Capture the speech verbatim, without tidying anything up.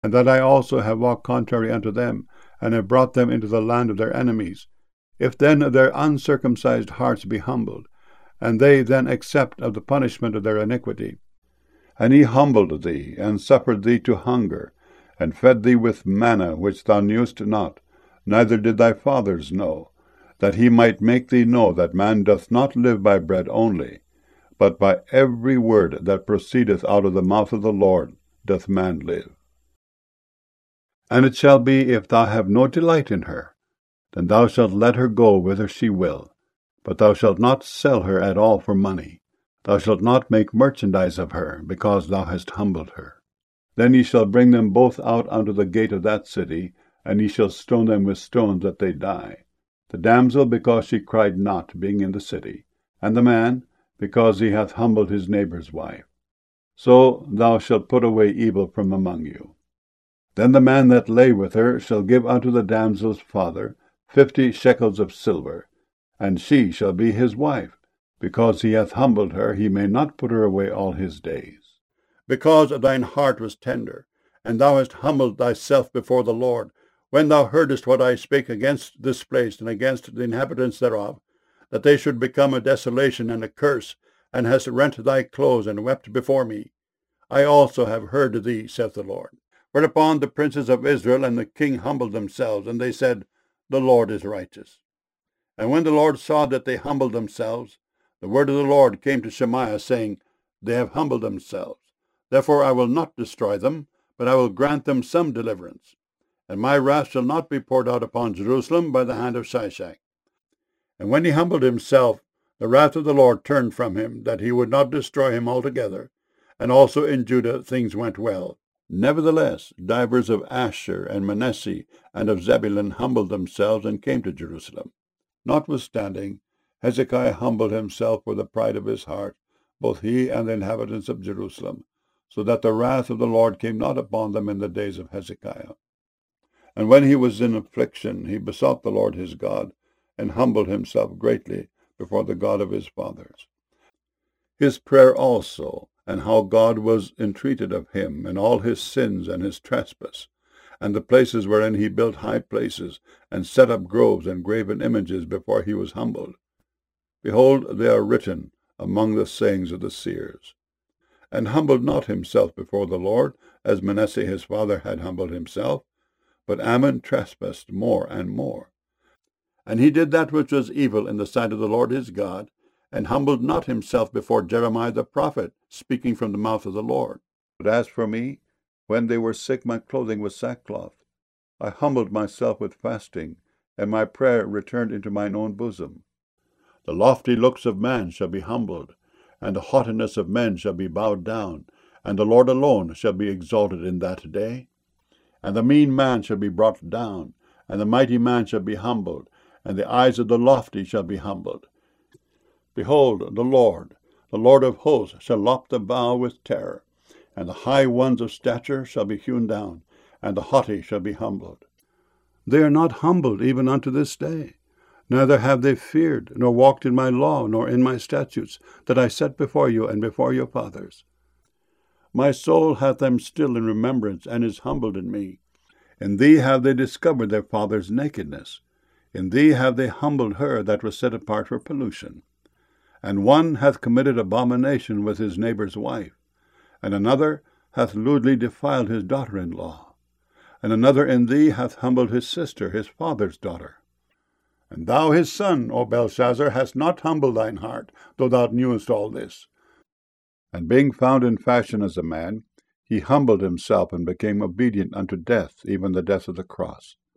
and that I also have walked contrary unto them, and have brought them into the land of their enemies, if then their uncircumcised hearts be humbled, and they then accept of the punishment of their iniquity, and he humbled thee, and suffered thee to hunger, and fed thee with manna which thou knewest not, neither did thy fathers know, that he might make thee know that man doth not live by bread only, but by every word that proceedeth out of the mouth of the Lord doth man live. And it shall be, if thou have no delight in her, then thou shalt let her go whither she will, but thou shalt not sell her at all for money. Thou shalt not make merchandise of her, because thou hast humbled her. Then ye shall bring them both out unto the gate of that city, and ye shall stone them with stones that they die. The damsel, because she cried not, being in the city, and the man, because he hath humbled his neighbour's wife. So thou shalt put away evil from among you. Then the man that lay with her shall give unto the damsel's father fifty shekels of silver, and she shall be his wife. Because he hath humbled her, he may not put her away all his days. Because thine heart was tender, and thou hast humbled thyself before the Lord, when thou heardest what I spake against this place and against the inhabitants thereof, that they should become a desolation and a curse, and hast rent thy clothes and wept before me. I also have heard thee, saith the Lord. Whereupon the princes of Israel and the king humbled themselves, and they said, The Lord is righteous. And when the Lord saw that they humbled themselves, the word of the Lord came to Shemaiah, saying, They have humbled themselves. Therefore I will not destroy them, but I will grant them some deliverance. And my wrath shall not be poured out upon Jerusalem by the hand of Shishak. And when he humbled himself, the wrath of the Lord turned from him, that he would not destroy him altogether. And also in Judah things went well. Nevertheless, divers of Asher and Manasseh and of Zebulun humbled themselves and came to Jerusalem. Notwithstanding, Hezekiah humbled himself with the pride of his heart, both he and the inhabitants of Jerusalem, so that the wrath of the Lord came not upon them in the days of Hezekiah. And when he was in affliction, he besought the Lord his God, and humbled himself greatly before the God of his fathers. His prayer also, and how God was entreated of him, and all his sins and his trespass, and the places wherein he built high places, and set up groves and graven images before he was humbled. Behold, they are written among the sayings of the seers. And humbled not himself before the Lord, as Manasseh his father had humbled himself, but Ammon trespassed more and more. And he did that which was evil in the sight of the Lord his God, and humbled not himself before Jeremiah the prophet, speaking from the mouth of the Lord. But as for me, when they were sick, my clothing was sackcloth. I humbled myself with fasting, and my prayer returned into mine own bosom. The lofty looks of man shall be humbled, and the haughtiness of men shall be bowed down, and the Lord alone shall be exalted in that day. And the mean man shall be brought down, and the mighty man shall be humbled, and the eyes of the lofty shall be humbled. Behold, the Lord, the Lord of hosts, shall lop the bow with terror, and the high ones of stature shall be hewn down, and the haughty shall be humbled. They are not humbled even unto this day, neither have they feared, nor walked in my law, nor in my statutes, that I set before you and before your fathers. My soul hath them still in remembrance, and is humbled in me. In thee have they discovered their father's nakedness. In thee have they humbled her that was set apart for pollution. And one hath committed abomination with his neighbour's wife, and another hath lewdly defiled his daughter-in-law, and another in thee hath humbled his sister, his father's daughter. And thou his son, O Belshazzar, hast not humbled thine heart, though thou knewest all this. And being found in fashion as a man, he humbled himself and became obedient unto death, even the death of the cross.